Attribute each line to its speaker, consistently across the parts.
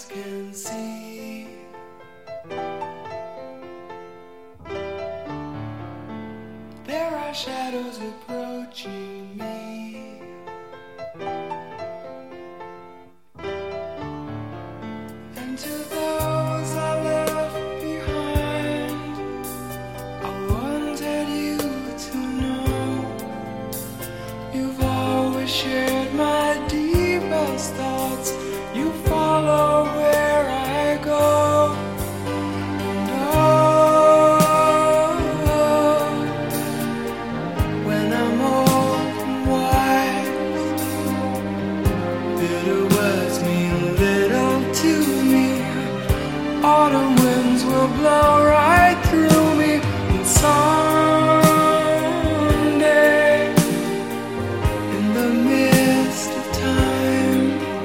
Speaker 1: can see. There are shadows approaching me. And to those I left behind, I wanted you to know you've always shared my deepest thoughts. You follow where I go. And oh, when I'm old and wise, bitter words mean little to me. Autumn winds will blow right through me. And someday, in the midst of time,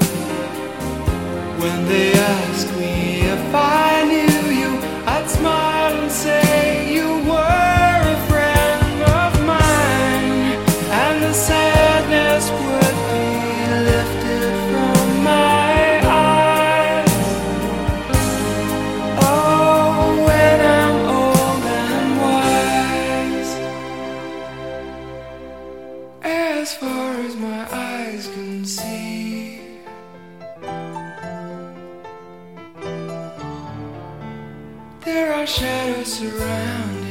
Speaker 1: when they ask me if I knew you, I'd smile and say you were a friend of mine, and the sadness would be lifted from my eyes. Oh, when I'm old and wise, as far as my eyes can see. There are shadows surrounding